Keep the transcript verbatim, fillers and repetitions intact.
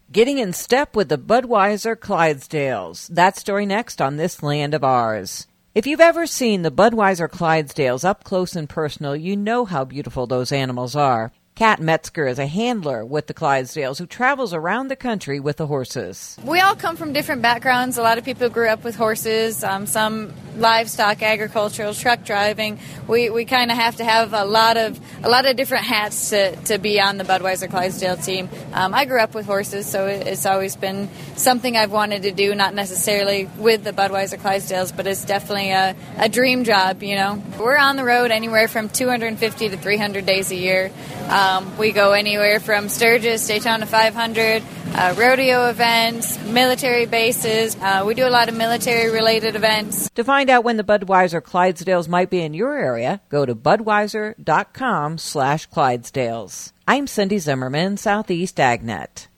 Getting in step with the Budweiser Clydesdales. That story next on This Land of Ours. If you've ever seen the Budweiser Clydesdales up close and personal, you know how beautiful those animals are. Kat Metzger is a handler with the Clydesdales who travels around the country with the horses. We all come from different backgrounds. A lot of people grew up with horses, um, some livestock, agricultural, truck driving. We we kind of have to have a lot of a lot of different hats to, to be on the Budweiser Clydesdale team. Um, I grew up with horses, so it's always been something I've wanted to do, not necessarily with the Budweiser Clydesdales, but it's definitely a, a dream job, you know. We're on the road anywhere from two hundred fifty to three hundred days a year. Um, we go anywhere from Sturgis, Daytona five hundred, uh, rodeo events, military bases. Uh, we do a lot of military-related events. To find out when the Budweiser Clydesdales might be in your area, go to budweiser dot com slash Clydesdales. I'm Cindy Zimmerman, Southeast AgNet.